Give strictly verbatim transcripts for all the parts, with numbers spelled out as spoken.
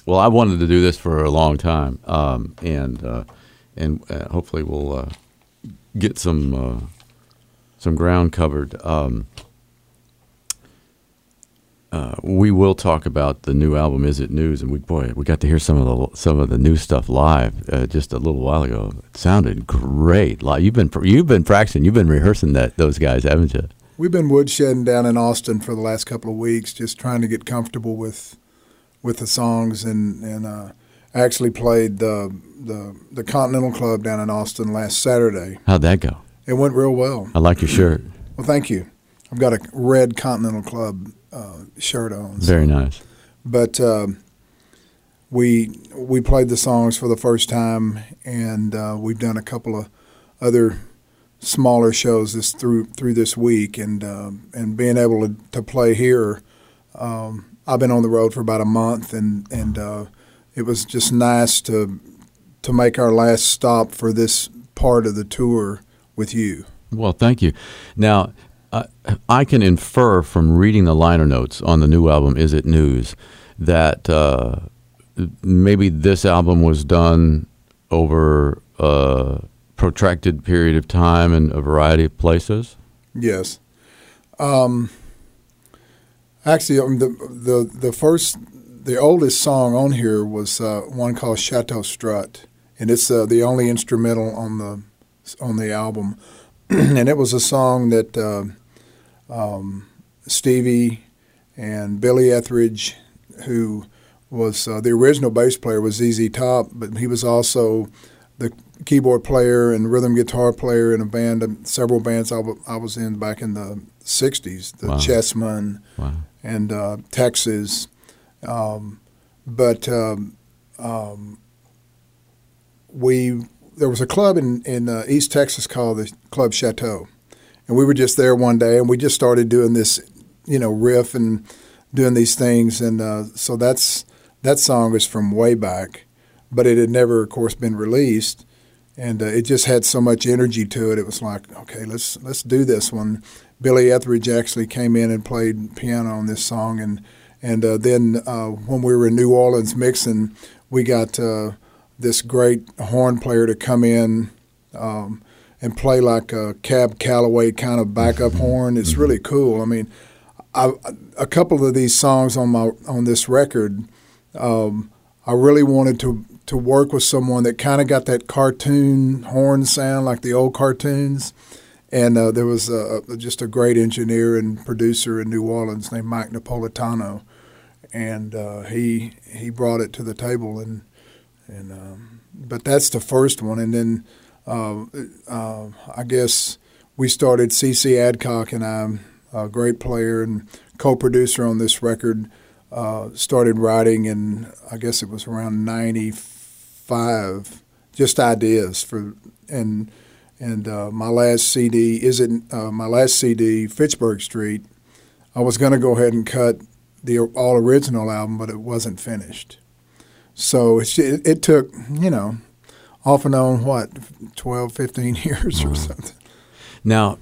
well, I wanted to do this for a long time, um, and uh, and uh, hopefully we'll uh, get some uh, some ground covered. Um, uh, we will talk about the new album, Is It News? And we boy, we got to hear some of the some of the new stuff live uh, just a little while ago. It sounded great. Like you've been you've been practicing, you've been rehearsing that those guys, haven't you? We've been woodshedding down in Austin for the last couple of weeks, just trying to get comfortable with with the songs, and and uh, actually played the the the Continental Club down in Austin last Saturday. How'd that go? It went real well. I like your shirt. Well, thank you. I've got a red Continental Club uh, shirt on. So. Very nice. But uh, we we played the songs for the first time, and uh, we've done a couple of other smaller shows this through through this week, and uh, and being able to, to play here. Um, I've been on the road for about a month, and and uh, it was just nice to to make our last stop for this part of the tour with you. Well, thank you. Now, uh, I can infer from reading the liner notes on the new album, Is It News, that uh, maybe this album was done over a protracted period of time in a variety of places? Yes. Um, actually, um, the, the the first, the oldest song on here was uh, one called Chateau Strut, and it's uh, the only instrumental on the on the album. And it was a song that uh, um, Stevie and Billy Etheridge, who was uh, the original bass player, was Z Z Top, but he was also the keyboard player and rhythm guitar player in a band, several bands I, w- I was in back in the sixties, the wow. Chessmen wow. and uh, Texas. Um, but um, um, we there was a club in, in uh, East Texas called the Club Chateau, and we were just there one day, and we just started doing this, you know, riff and doing these things, and uh, so that's that song is from way back, but it had never, of course, been released, and uh, it just had so much energy to it. It was like, okay, let's let's do this one. Billy Etheridge actually came in and played piano on this song, and and uh, then uh, when we were in New Orleans mixing, we got uh, this great horn player to come in um, and play like a Cab Calloway kind of backup horn. It's really cool. I mean, I, a couple of these songs on my on this record, um, I really wanted to to work with someone that kind of got that cartoon horn sound, like the old cartoons. And uh, there was a, just a great engineer and producer in New Orleans named Mike Napolitano, and uh, he he brought it to the table. And and um, but that's the first one. And then uh, uh, I guess we started. C C Adcock and I, a great player and co-producer on this record, uh, started writing, and I guess it was around ninety-five, just ideas for and. And uh, my last C D isn't uh, my last C D, Fitchburg Street. I was going to go ahead and cut the all original album, but it wasn't finished. So it, it took, you know, off and on, what, twelve, fifteen years or something. Now,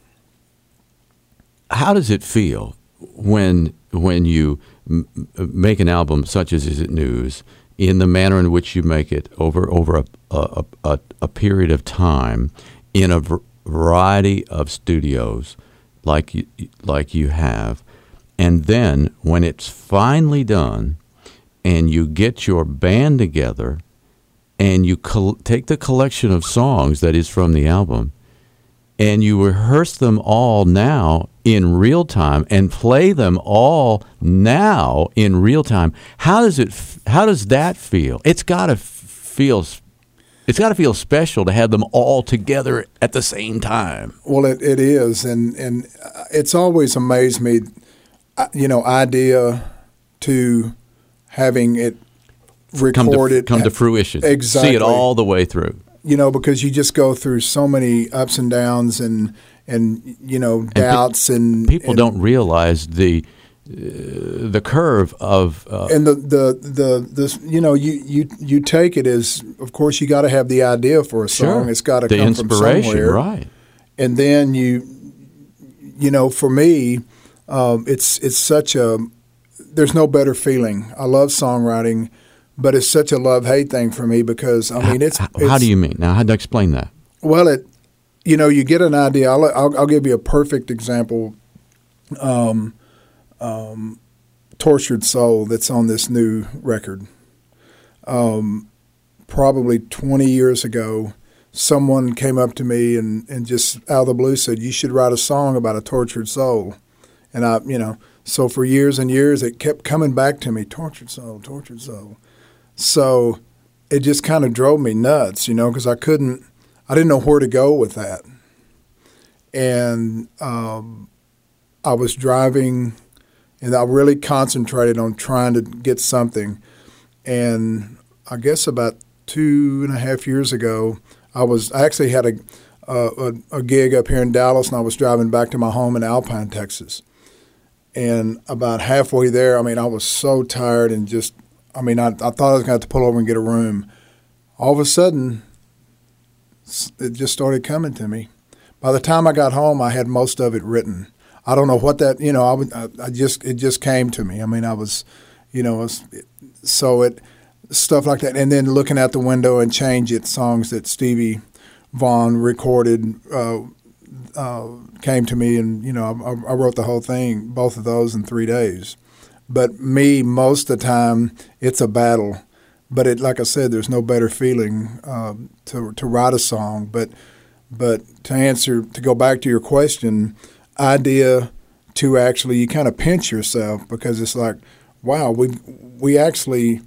how does it feel when when you m- make an album such as Is It News in the manner in which you make it over over a a, a, a period of time in a v- variety of studios like you, like you have, and then when it's finally done and you get your band together and you col- take the collection of songs that is from the album and you rehearse them all now in real time and play them all now in real time. How does it? F- how does that feel? It's got to f- feel. It's got to feel special to have them all together at the same time. Well, it, it is, and and it's always amazed me, you know, idea to having it recorded, come to, come to fruition. Exactly, see it all the way through. You know, because you just go through so many ups and downs and and you know doubts and, and people and, don't realize the uh, the curve of uh, and the the the the you know you you you take it as, of course, you got to have the idea for a song. Sure. It's got to the come inspiration, from somewhere, right? And then you you know for me, um, it's it's such a there's no better feeling. I love songwriting but it's such a love-hate thing for me because, I mean, it's... How, it's how do you mean? Now, how do you explain that? Well, it, you know, you get an idea. I'll, I'll, I'll give you a perfect example. Um, um, Tortured Soul that's on this new record. Um, probably twenty years ago, someone came up to me and, and just out of the blue said, you should write a song about a tortured soul. And I, you know, so for years and years, it kept coming back to me, tortured soul, tortured soul. So it just kind of drove me nuts, you know, because I couldn't, I didn't know where to go with that. And um, I was driving, and I really concentrated on trying to get something. And I guess about two and a half years ago, I was I actually had a, a a gig up here in Dallas, and I was driving back to my home in Alpine, Texas. And about halfway there, I mean, I was so tired and just, I mean, I, I thought I was going to have to pull over and get a room. All of a sudden, it just started coming to me. By the time I got home, I had most of it written. I don't know what that, you know, I, would, I, I just, it just came to me. I mean, I was, you know, it was, so it, stuff like that. And then looking out the window and Change It, songs that Stevie Vaughan recorded, uh, uh, came to me, and, you know, I, I wrote the whole thing, both of those in three days. But me, most of the time, it's a battle. But it, like I said, there's no better feeling uh, to to write a song. But but to answer, to go back to your question, idea to actually, you kind of pinch yourself because it's like, wow, we we actually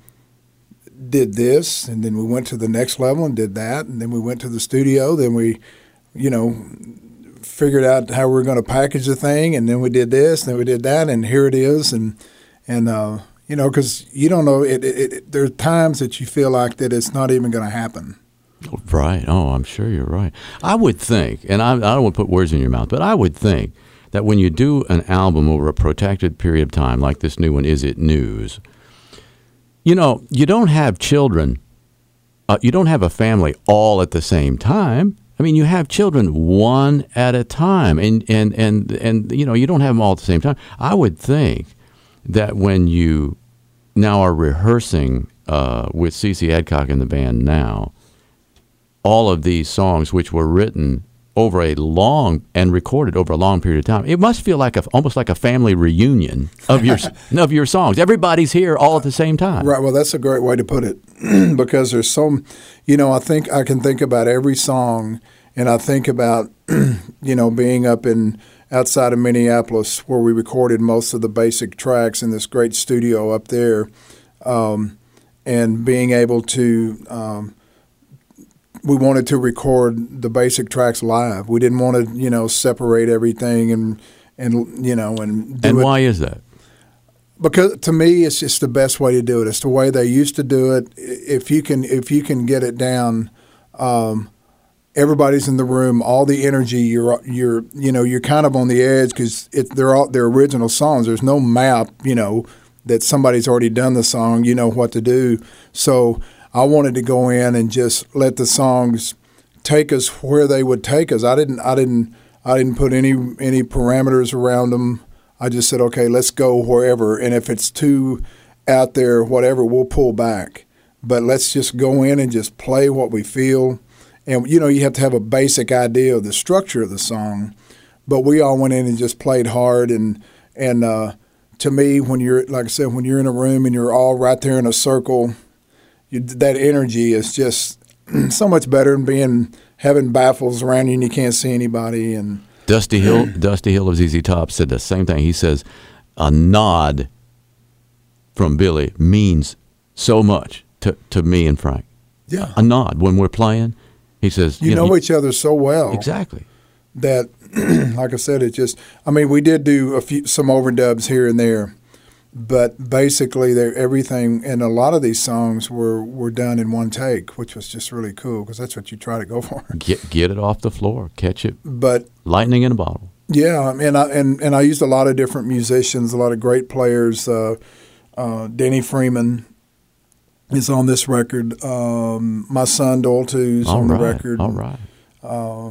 did this, and then we went to the next level and did that, and then we went to the studio, then we, you know, figured out how we were going to package the thing, and then we did this, and then we did that, and here it is, and and uh, you know, because you don't know, it, it, it, there are times that you feel like that it's not even going to happen. Right. Oh, I'm sure you're right. I would think, and I, I don't want to put words in your mouth, but I would think that when you do an album over a protracted period of time, like this new one, Is It News, you know, you don't have children, uh, you don't have a family all at the same time. I mean, you have children one at a time, and, and, and, and you know, you don't have them all at the same time. I would think that when you now are rehearsing uh, with C C Adcock and the band now, all of these songs which were written over a long and recorded over a long period of time, it must feel like a, almost like a family reunion of your of your songs. Everybody's here all at the same time. Right. Well, that's a great way to put it because there's so, you know, I think I can think about every song, and I think about, you know, being up in outside of Minneapolis where we recorded most of the basic tracks in this great studio up there, um, and being able to. Um, We wanted to record the basic tracks live. We didn't want to, you know, separate everything and, and you know, and do And it. why is that? Because to me, it's just the best way to do it. It's the way they used to do it. If you can, if you can get it down, um, everybody's in the room. All the energy. You're, you're, you know, you're kind of on the edge because they're all they're original songs. There's no map, you know, that somebody's already done the song. You know what to do. So I wanted to go in and just let the songs take us where they would take us. I didn't, I didn't, I didn't put any any parameters around them. I just said, okay, let's go wherever. And if it's too out there, whatever, we'll pull back. But let's just go in and just play what we feel. And you know, you have to have a basic idea of the structure of the song. But we all went in and just played hard. And and uh, to me, when you're like I said, when you're in a room and you're all right there in a circle. You, that energy is just so much better than being having baffles around you and you can't see anybody. And Dusty Hill, Dusty Hill of Z Z Top said the same thing. He says a nod from Billy means so much to, to me and Frank. Yeah, a nod when we're playing. He says you, you know, know each other so well. Exactly. That, like I said, it just. I mean, we did do a few some overdubs here and there. But basically, everything and a lot of these songs were, were done in one take, which was just really cool because that's what you try to go for. Get get it off the floor, catch it. But lightning in a bottle. Yeah, and I and, and I used a lot of different musicians, a lot of great players. Uh, uh, Denny Freeman is on this record. Um, my son Doltu's on right, the record. All right. Uh,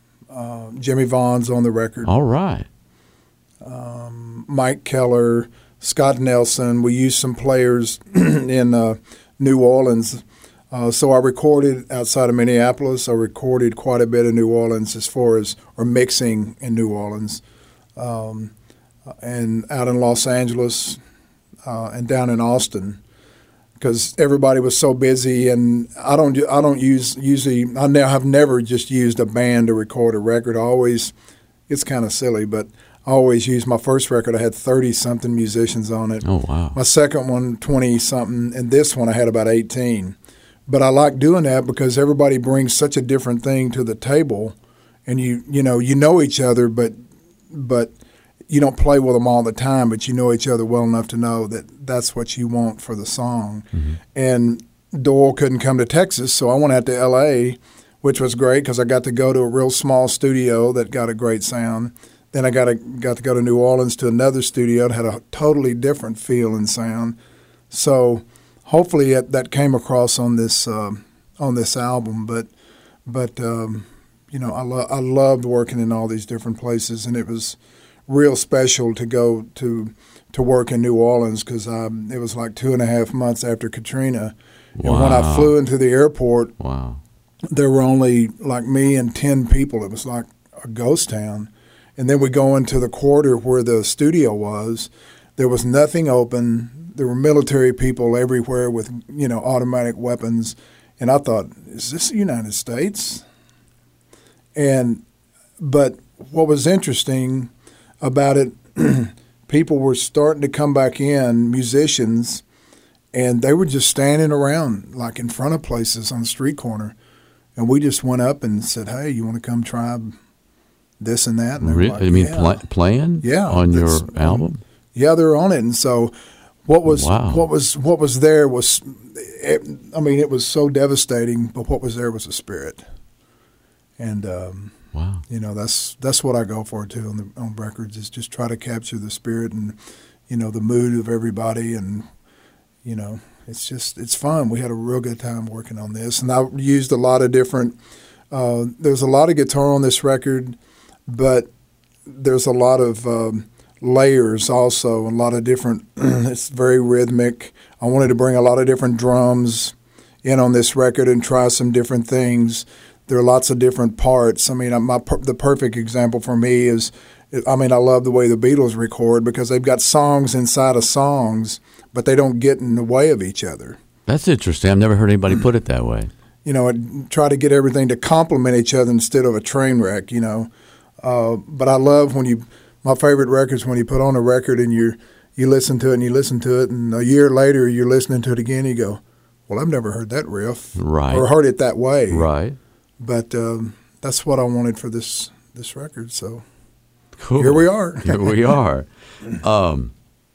uh, Jimmy Vaughn's on the record. All right. Um, Mike Keller. Scott Nelson. We used some players in uh, New Orleans. Uh, so I recorded outside of Minneapolis. I recorded quite a bit of New Orleans as far as, or mixing in New Orleans. Um, and out in Los Angeles uh, and down in Austin, because everybody was so busy. And I don't, I don't use usually. I now have never just used a band to record a record. I always, it's kind of silly, but I always used my first record. I had thirty something musicians on it. Oh wow! My second one, twenty something, and this one I had about eighteen. But I like doing that because everybody brings such a different thing to the table, and you you know you know each other, but but you don't play with them all the time, but you know each other well enough to know that that's what you want for the song. Mm-hmm. And Doyle couldn't come to Texas, so I went out to L A, which was great because I got to go to a real small studio that got a great sound. Then I got to, got to go to New Orleans to another studio that had a totally different feel and sound. So hopefully it, that came across on this uh, on this album. But but um, you know I lo- I loved working in all these different places, and it was real special to go to to work in New Orleans because it was like two and a half months after Katrina. Wow. And when I flew into the airport, wow. there were only like me and ten people. It was like a ghost town. And then we go into the quarter where the studio was. There was nothing open. There were military people everywhere with, you know, automatic weapons. And I thought, is this the United States? And but what was interesting about it, people were starting to come back in, musicians, and they were just standing around like in front of places on the street corner. And we just went up and said, hey, you want to come try this and that? And really? like, you mean yeah. pl- playing yeah, on your album? Yeah, they're on it. And so what was wow. what was what was there was, it, I mean, it was so devastating, but what was there was a spirit. And um, wow, you know, that's that's what I go for too on the on records, is just try to capture the spirit and, you know, the mood of everybody. And you know, it's just it's fun. We had a real good time working on this, and I used a lot of different. Uh, there's a lot of guitar on this record, but there's a lot of um, layers also, a lot of different. It's very rhythmic. I wanted to bring a lot of different drums in on this record and try some different things. There are lots of different parts. I mean, my the perfect example for me is, I mean, I love the way the Beatles record because they've got songs inside of songs, but they don't get in the way of each other. That's interesting. I've never heard anybody put it that way. You know, try to get everything to complement each other instead of a train wreck, you know. Uh, but I love when you, my favorite record is when you put on a record and you you listen to it and you listen to it, and a year later you're listening to it again and you go, well, I've never heard that riff. Right. Or heard it that way. Right. But um, that's what I wanted for this this record, so cool. Here we are. Here we are. Um,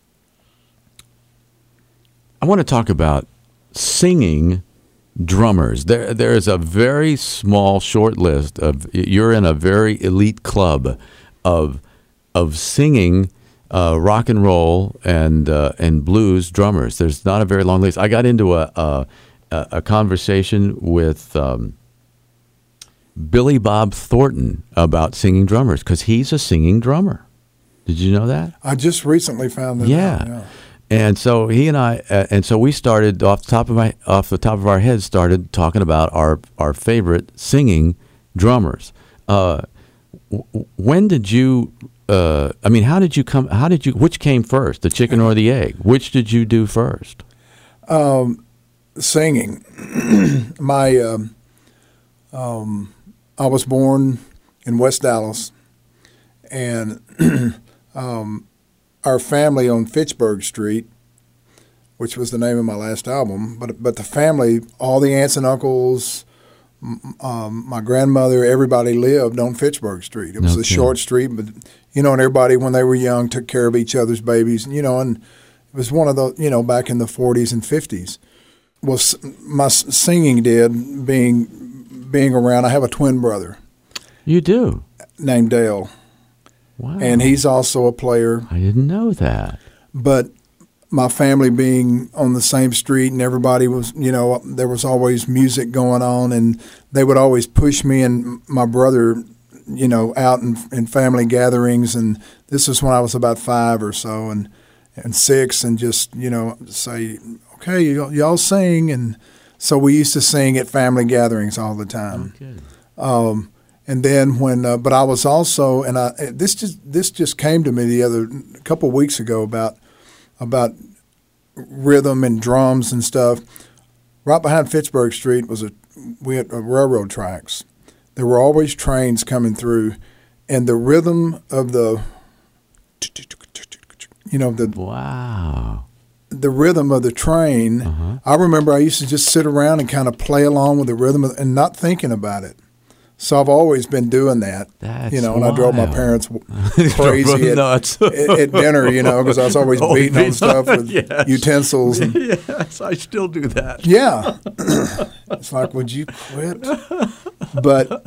I want to talk about singing drummers. There, there is a very small, short list of. You're in a very elite club of of singing uh, rock and roll and uh, and blues drummers. There's not a very long list. I got into a a, a conversation with um, Billy Bob Thornton about singing drummers because he's a singing drummer. Did you know that? I just recently found that yeah. out. Yeah. And so he and I, uh, and so we started off the top of my, off the top of our heads, started talking about our, our favorite singing drummers. Uh, w- when did you? Uh, I mean, how did you come? How did you? Which came first, the chicken or the egg? Which did you do first? Um, singing. my, um, um, I was born in West Dallas, and um. Our family on Fitchburg Street, which was the name of my last album, but but the family, all the aunts and uncles, um, my grandmother, everybody lived on Fitchburg Street. It was okay. a short street, but you know, and everybody when they were young took care of each other's babies, you know, and it was one of the, you know, back in the forties and fifties. Well, my singing did being being around. I have a twin brother. You do? Named Dale. Wow. And he's also a player. I didn't know that. But my family being on the same street and everybody was, you know, there was always music going on, and they would always push me and my brother, you know, out in, in family gatherings. And this was when I was about five or so. And, and six, and just you know say, okay, y- y'all sing, and so we used to sing at family gatherings all the time. Okay. Um, and then when, uh, but I was also, and I this just this just came to me the other a couple of weeks ago about about rhythm and drums and stuff. Right behind Fitchburg Street was a we had uh, railroad tracks. There were always trains coming through, and the rhythm of the, you know, the Wow. the rhythm of the train. Uh-huh. I remember I used to just sit around and kind of play along with the rhythm of, and not thinking about it. So I've always been doing that. That's you know, and I drove my wild. parents crazy at, Nuts. at, at dinner, you know, because I was always Oh, beating on stuff with yes. utensils. And, Yes, I still do that. yeah. It's like, would you quit? But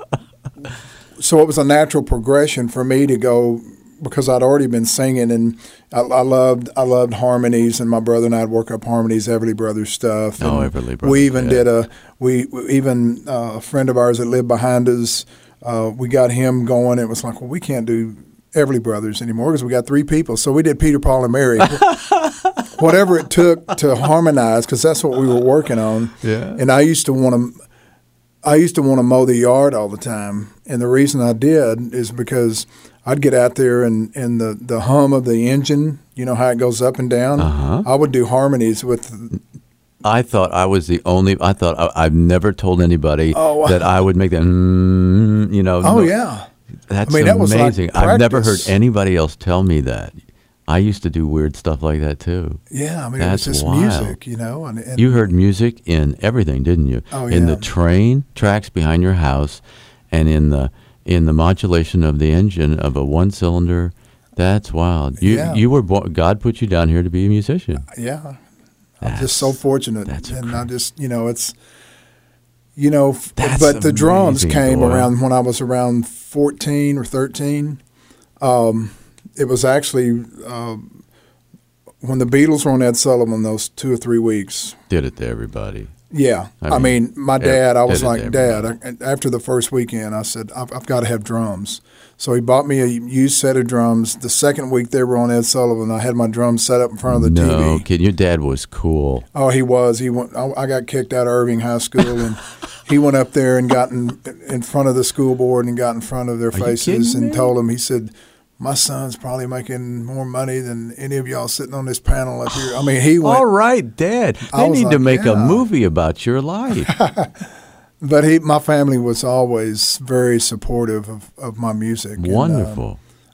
so it was a natural progression for me to go, because I'd already been singing, and I, I loved I loved harmonies, and my brother and I'd work up harmonies, Everly Brothers stuff. Oh, and Everly Brothers, We even yeah. did a we we even uh, a friend of ours that lived behind us. Uh, we got him going. It was like, well, we can't do Everly Brothers anymore because we got three people. So we did Peter, Paul, and Mary. Whatever it took to harmonize, because that's what we were working on. Yeah. And I used to want to. I used to want to mow the yard all the time, and the reason I did is because I'd get out there and, and the, the hum of the engine, you know how it goes up and down. Uh-huh. I would do harmonies with. I thought I was the only. I thought I, I've never told anybody Oh. that I would make that. Mm, you know. Oh no- yeah, That's I mean, that was like amazing. I've never heard practice. anybody else tell me that. I used to do weird stuff like that too. yeah. I mean, That's it was just wild. music, you know. And, and You heard music in everything, didn't you? Oh, In the yeah. train tracks behind your house, and in the in the modulation of the engine of a one cylinder. That's wild. You Yeah. you were born. God put you down here to be a musician. yeah, I'm That's- just so fortunate, that's and I great. just you know it's. You know, f- That's but the drums amazing, came boy. around when I was around fourteen or thirteen. Um, it was actually uh, when the Beatles were on Ed Sullivan those two or three weeks. Did it to everybody. Yeah. I I mean, mean, my ev- dad, I did was it to like, Dad, everybody. I, after the first weekend, I said, I've, I've got to have drums. So he bought me a used set of drums. The second week they were on Ed Sullivan, I had my drums set up in front of the No T V. kid, your dad was cool. Oh, he was. He went. I, I got kicked out of Irving High School, and he went up there and got in, in front of the school board and got in front of their you faces kidding and me? told them. He said, "My son's probably making more money than any of y'all sitting on this panel up here." I mean, he went. All right, Dad. I They was need to like, make a yeah. movie about your life. But he, my family was always very supportive of, of my music. And, uh, Wonderful.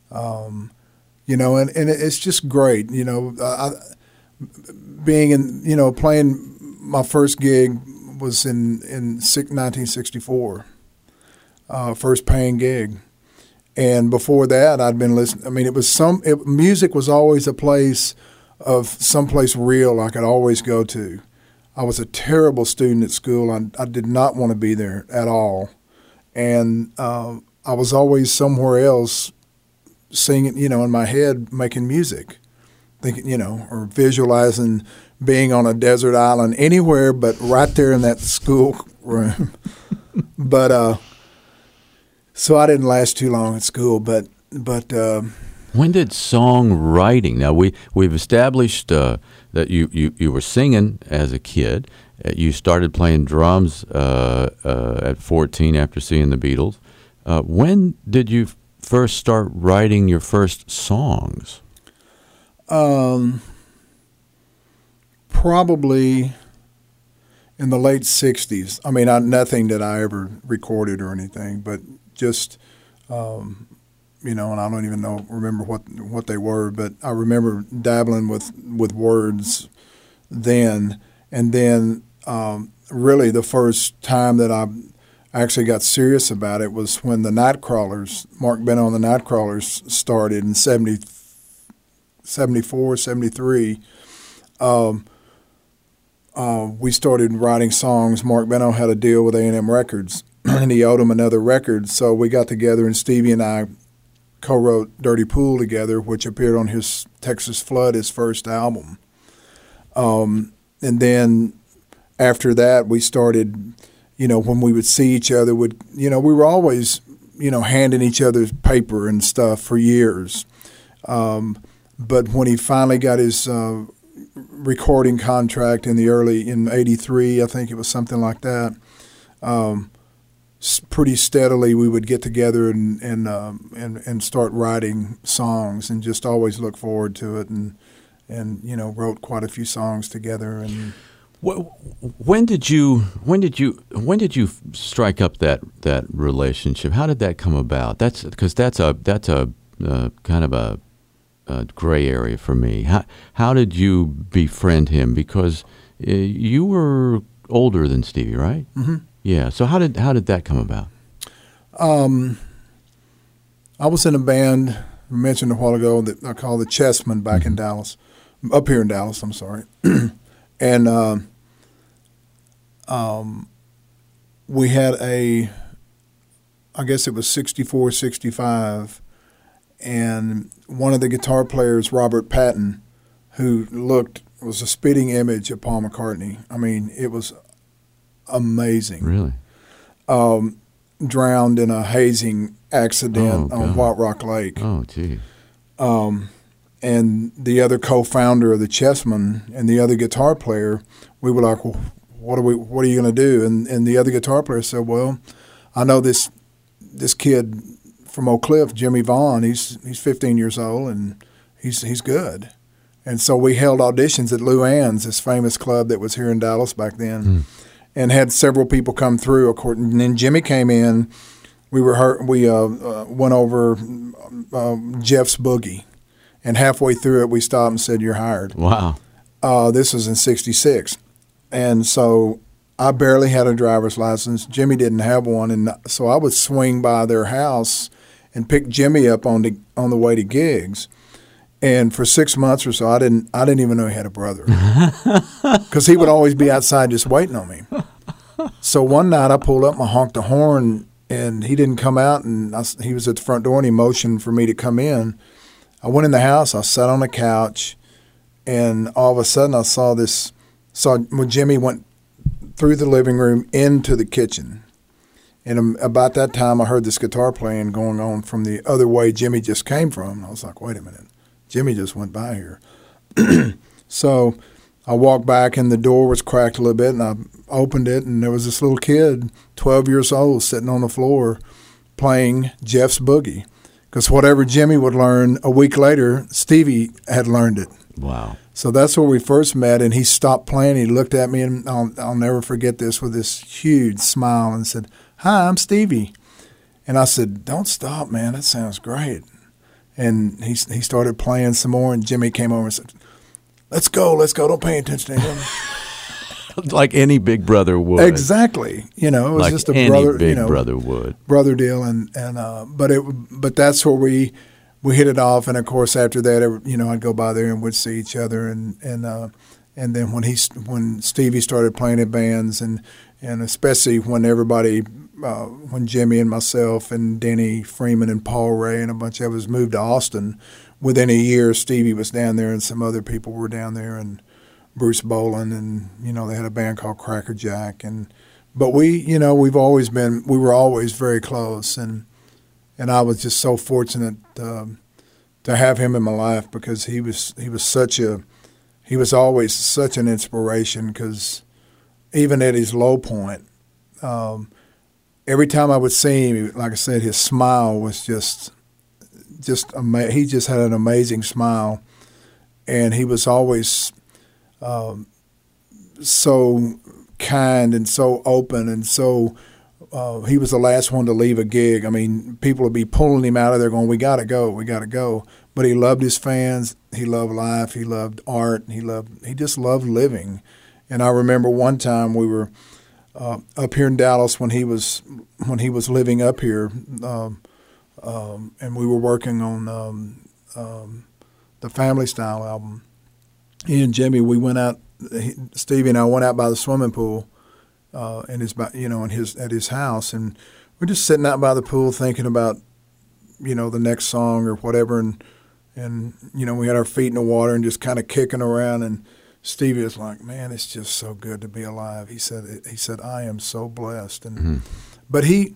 you know, and, and it's just great. You know, I, being in, you know, playing my first gig was in in nineteen sixty-four, uh, first paying gig, and before that, I'd been listening. I mean, it was some it, music was always a place of someplace real I could always go to. I was a terrible student at school. I, I did not want to be there at all, and uh, I was always somewhere else, singing, you know, in my head, making music, thinking, you know, or visualizing being on a desert island anywhere but right there in that school room. but uh, so I didn't last too long at school. But but uh, When did songwriting? Now we we've established uh, that you, you, you were singing as a kid. Uh, You started playing drums uh, uh, at fourteen after seeing the Beatles. Uh, when did you f- first start writing your first songs? um, probably in the late sixties. I mean, I, nothing that I ever recorded or anything, but just. Um, You know, and I don't even know remember what what they were, but I remember dabbling with, with words then, and then um, really the first time that I actually got serious about it was when the Nightcrawlers, Mark Beno and the Nightcrawlers started in seventy, seventy-four, seventy-three. Um, uh, we started writing songs. Mark Beno had a deal with A and M Records, and he owed them another record, so we got together, and Stevie and I co-wrote Dirty Pool together, which appeared on his Texas Flood, his first album. Um, and then after that, we started, you know, when we would see each other, would you know, we were always, you know, handing each other paper and stuff for years. Um, but when he finally got his uh, recording contract in the early in eighty-three, I think it was something like that. Um, pretty steadily, we would get together and and, um, and and start writing songs, and just always look forward to it, and and you know wrote quite a few songs together. And when did you when did you when did you strike up that that relationship? How did that come about? That's because that's a that's a uh, kind of a, a gray area for me. How how did you befriend him? Because uh, you were older than Stevie, right? Mm-hmm. Yeah. So how did how did that come about? Um, I was in a band I mentioned a while ago that I called the Chessmen back mm-hmm. in Dallas, up here in Dallas. I'm sorry, and uh, um, we had a, I guess it was sixty-four, sixty-five, and one of the guitar players, Robert Patton, who looked was a spitting image of Paul McCartney. I mean, it was amazing. Really? Um, drowned in a hazing accident oh, on White Rock Lake. Oh, gee. Um, and the other co-founder of the Chessmen and the other guitar player, we were like, well, what are we? What are you going to do? And and the other guitar player said, well, I know this this kid from Oak Cliff, Jimmy Vaughn. He's he's fifteen years old and he's he's good. And so we held auditions at Lou Ann's, this famous club that was here in Dallas back then. Mm. And had several people come through. And then Jimmy came in. We were hurt, we uh, uh, went over uh, Jeff's Boogie, and halfway through it, we stopped and said, "You're hired." Wow. Uh, this was in sixty-six, and so I barely had a driver's license. Jimmy didn't have one, and so I would swing by their house and pick Jimmy up on the on the way to gigs. And for six months or so, I didn't I didn't even know he had a brother, because he would always be outside just waiting on me. So one night I pulled up and I honked the horn, and he didn't come out, and I, he was at the front door, and he motioned for me to come in. I went in the house. I sat on the couch, and all of a sudden I saw this. Saw when Jimmy went through the living room into the kitchen, and about that time I heard this guitar playing going on from the other way Jimmy just came from. I was like, wait a minute. Jimmy just went by here. So I walked back, and the door was cracked a little bit, and I opened it, and there was this little kid, twelve years old, sitting on the floor playing Jeff's Boogie. Because whatever Jimmy would learn a week later, Stevie had learned it. Wow. So that's where we first met, and he stopped playing. He looked at me, and I'll, I'll never forget this, with this huge smile, and said, "Hi, I'm Stevie." And I said, "Don't stop, man. That sounds great." And he he started playing some more, and Jimmy came over and said, "Let's go, let's go. Don't pay attention to him." Like any big brother would. Exactly. You know, it was like just a any brother, big you know, brother would. brother deal, and and uh, but it but that's where we we hit it off, and of course after that, you know, I'd go by there and we'd see each other, and and uh, and then when he when Stevie started playing in bands, and and especially when everybody. Uh, when Jimmy and myself and Denny Freeman and Paul Ray and a bunch of us moved to Austin, within a year Stevie was down there and some other people were down there, and Bruce Boland, and you know they had a band called Cracker Jack, and but we you know we've always been we were always very close, and and I was just so fortunate uh, to have him in my life, because he was he was such a he was always such an inspiration, because even at his low point. Um, Every time I would see him, like I said, his smile was just, just ama- he just had an amazing smile, and he was always um, so kind and so open, and so uh, he was the last one to leave a gig. I mean, people would be pulling him out of there going, "We got to go, we got to go." But he loved his fans, he loved life, he loved art, he loved, he just loved living. And I remember one time we were. Uh, up here in Dallas when he was when he was living up here, um, um, and we were working on um, um, the Family Style album. He and Jimmy, we went out. He, Stevie and I went out by the swimming pool, uh, in his you know in his at his house, and we're just sitting out by the pool thinking about, you know, the next song or whatever, and and you know we had our feet in the water and just kind of kicking around, and Stevie was like, "Man, it's just so good to be alive." He said, "He said I am so blessed." And mm-hmm. but he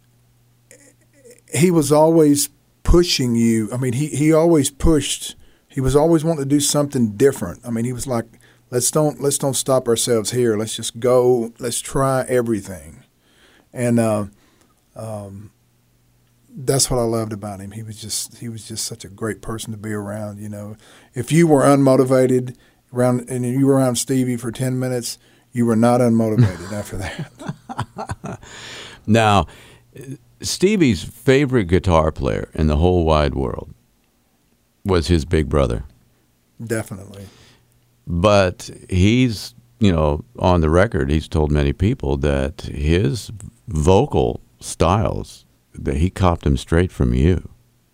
he was always pushing you. I mean, he, he always pushed he was always wanting to do something different. I mean, he was like, let's don't let's don't stop ourselves here. Let's just go. Let's try everything. And uh, um, that's what I loved about him. He was just he was just such a great person to be around. You know, if you were unmotivated around and you were around Stevie for ten minutes, you were not unmotivated after that. Now, Stevie's favorite guitar player in the whole wide world was his big brother. Definitely. But he's, you know, on the record, he's told many people that his vocal styles, that he copped them straight from you.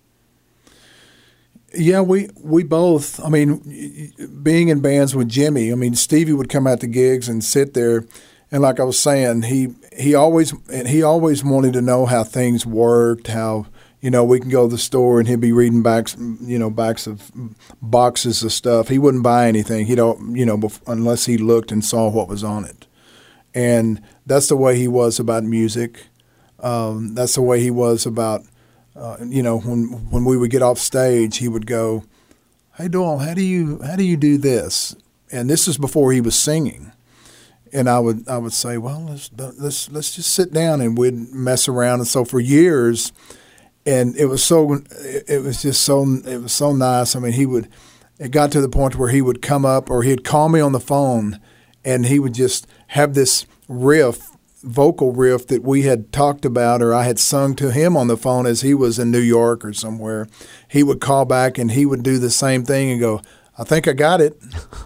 Yeah, we we both. I mean, being in bands with Jimmy, I mean, Stevie would come out to gigs and sit there, and like I was saying, he he always and he always wanted to know how things worked, how, you know, we can go to the store and he'd be reading backs, you know, backs of boxes of stuff. He wouldn't buy anything. He don't, you know, unless he looked and saw what was on it. And that's the way he was about music. Um, that's the way he was about, uh, you know, when when we would get off stage, he would go, "Hey, Doyle, how do you how do you do this?" And this is before he was singing. And I would I would say, "Well, let's let's let's just sit down," and we'd mess around. And so for years. And it was so, it was just so, it was so nice. I mean, he would, it got to the point where he would come up or he'd call me on the phone and he would just have this riff, vocal riff that we had talked about or I had sung to him on the phone as he was in New York or somewhere. He would call back and he would do the same thing and go, "I think I got it."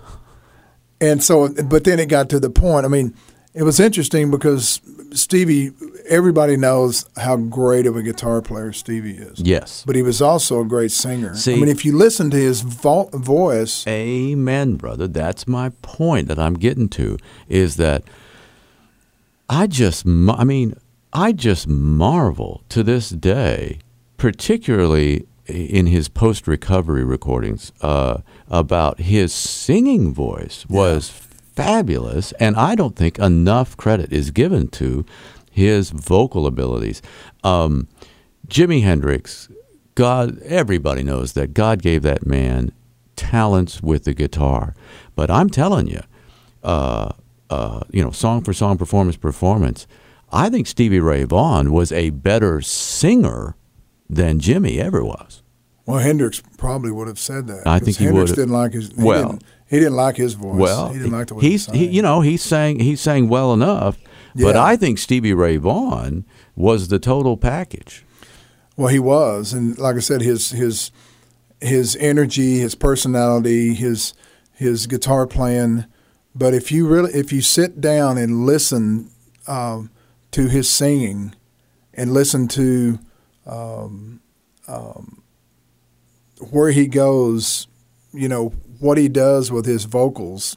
And so, but then it got to the point, I mean, it was interesting because Stevie, everybody knows how great of a guitar player Stevie is. Yes. But he was also a great singer. See, I mean, if you listen to his vo- voice. Amen, brother. That's my point that I'm getting to, is that I just, I mean, I just marvel to this day, particularly in his post-recovery recordings, uh, about his singing voice was yeah. fabulous, and I don't think enough credit is given to his vocal abilities. Um, Jimi Hendrix, God, everybody knows that God gave that man talents with the guitar. But I'm telling you, uh, uh, you know, song for song, performance performance, I think Stevie Ray Vaughan was a better singer than Jimmy ever was. Well, Hendrix probably would have said that. I think he Hendrix would. didn't like his. He well, didn't, he didn't like his voice. Well, he didn't like the way he's, he sang. he, you know, he sang he sang well enough, yeah. but I think Stevie Ray Vaughan was the total package. Well, he was, and like I said, his his his energy, his personality, his his guitar playing. But if you really, if you sit down and listen um, to his singing, and listen to um, um, where he goes, you know, what he does with his vocals,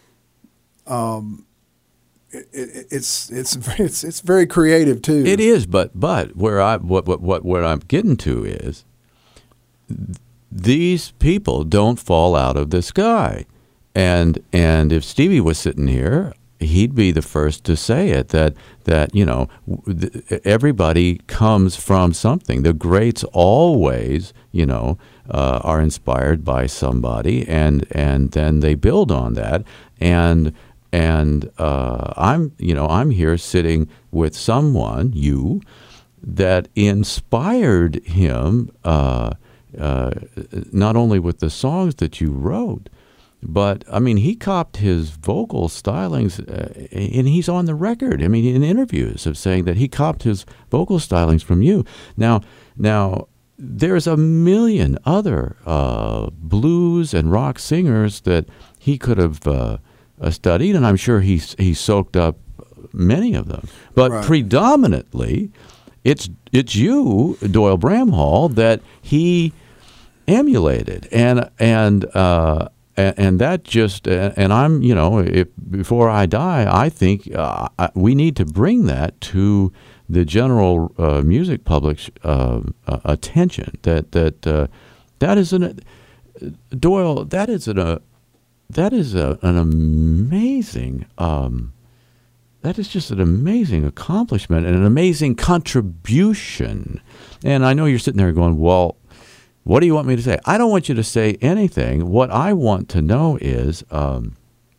um, it, it, it's it's it's it's very creative too. It is, but but where I what what what where I'm getting to is th- these people don't fall out of the sky, and and if Stevie was sitting here, he'd be the first to say it, that that you know th- everybody comes from something. The greats always, you know. Uh, are inspired by somebody, and and then they build on that. And and uh, I'm you know I'm here sitting with someone, you, that inspired him uh, uh, not only with the songs that you wrote, but I mean he copped his vocal stylings, uh, and he's on the record. I mean in interviews of saying that he copped his vocal stylings from you. Now now. There's a million other uh, blues and rock singers that he could have uh, uh, studied, and I'm sure he he soaked up many of them. But right. predominantly, it's it's you, Doyle Bramhall, that he emulated, and and uh, and, and that just and I'm you know if before I die, I think uh, I, we need to bring that to the general uh, music public's uh, uh, attention, that that uh, that is an Doyle that is an uh, that is a, an amazing um, that is just an amazing accomplishment and an amazing contribution. And I know you're sitting there going, well, What do you want me to say? I don't want you to say anything. What I want to know is um,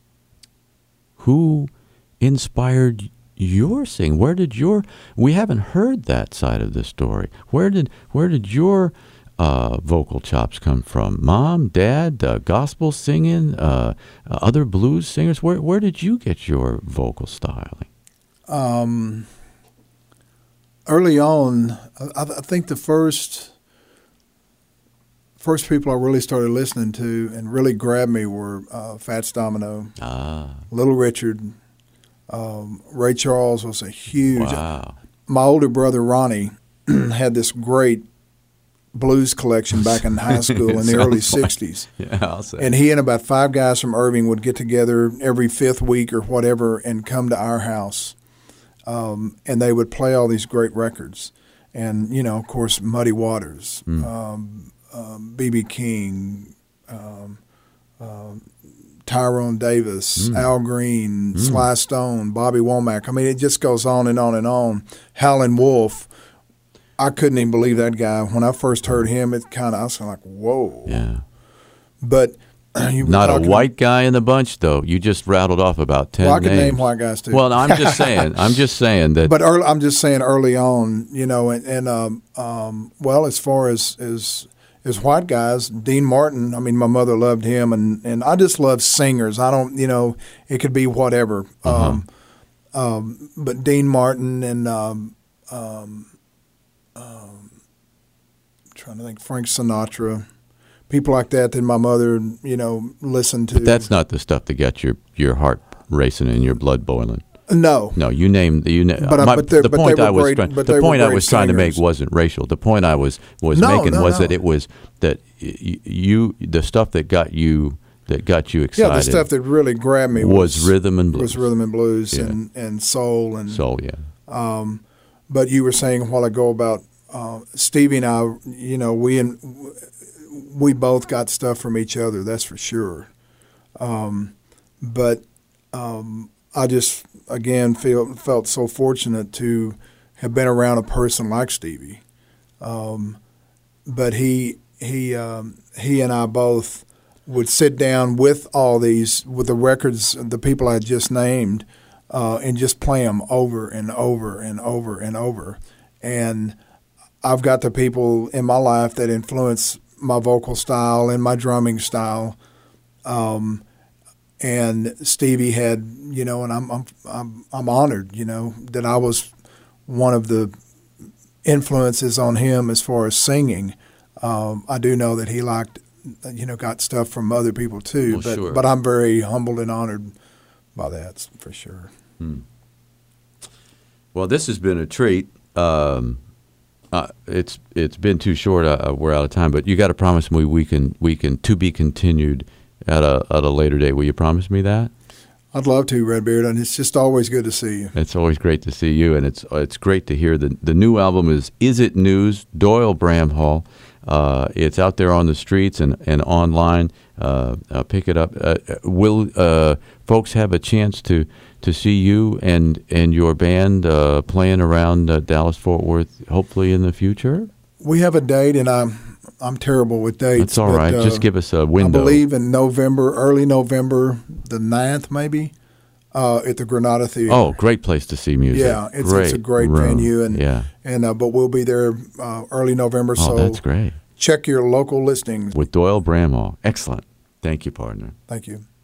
who inspired your singing? Where did your we haven't heard that side of the story. Where did where did your uh, vocal chops come from? Mom, dad, uh, gospel singing, uh, uh, other blues singers. Where where did you get your vocal styling? Um, early on, I, I think the first first people I really started listening to and really grabbed me were uh, Fats Domino, Ah, Little Richard. Um, Ray Charles was a huge. wow. My older brother Ronnie had this great blues collection back in high school in the Sounds early like- sixties. Yeah, I'll say. And he and about five guys from Irving would get together every fifth week or whatever and come to our house. Um, and they would play all these great records. And, you know, of course, Muddy Waters, Mm. um, um, B B King, um, um, Tyrone Davis, Mm. Al Green, Mm. Sly Stone, Bobby Womack. I mean, it just goes on and on and on. Howlin' Wolf. I couldn't even believe that guy. When I first heard him, it kind of, I was kind of like, whoa. Yeah. But you were Not a talking- white guy in the bunch, though. You just rattled off about ten Well, I could names. name white guys too. Well, no, I'm just saying. I'm just saying that. But early, I'm just saying early on, you know, and, and um, um, well, as far as, as as white guys, Dean Martin, I mean, my mother loved him, and, and I just love singers. I don't, you know, it could be whatever. Uh-huh. Um, um, but Dean Martin and um, um, um, trying to think, Frank Sinatra, people like that that my mother, you know, listened to. But that's not the stuff that got your, your heart racing and your blood boiling. no. No, you named you. Na- But, uh, my, but they- the but point they were I was great- trying, but the they were point I great was trying to make singers. wasn't racial. The point I was was No, making no, was no. that it was that y- you the stuff that got you that got you excited. Yeah, the stuff that really grabbed me was, was, rhythm and blues. was rhythm and blues Yeah. and, and soul and So yeah, Um, but you were saying a while ago about uh, Stevie and I. You know, we and we both got stuff from each other. That's for sure. Um, but um, I just again feel felt so fortunate to have been around a person like Stevie. Um, but he he um, he and I both would sit down with all these with the records, the people I just named. Uh, and just play them over and over and over and over. And I've got the people in my life that influence my vocal style and my drumming style. Um, and Stevie had, you know, and I'm, I'm I'm I'm honored, you know, that I was one of the influences on him as far as singing. Um, I do know that he liked, you know, got stuff from other people too. Well, but sure. but I'm very humbled and honored by that, for sure. Hmm. Well, this has been a treat. Um, uh, it's it's been too short. Uh, we're out of time. But you got to promise me we can we can to be continued at a at a later date. Will you promise me that? I'd love to, Redbeard, and it's just always good to see you. It's always great to see you, and it's it's great to hear the the new album is Is It News? Doyle Bramhall. Uh, it's out there on the streets and and online. Uh, uh, pick it up. Uh, will uh, folks have a chance to, to see you and and your band uh, playing around uh, Dallas Fort Worth? Hopefully in the future. We have a date, and I'm I'm terrible with dates. That's all but, right. uh, Just give us a window. I believe in November, early November, the ninth maybe, uh, at the Granada Theater. Oh, great place to see music. yeah, it's great it's a great room. venue, and yeah. and uh, but we'll be there uh, early November. Oh, so that's great. check your local listings. With Doyle Bramhall. Excellent. Thank you, partner. Thank you.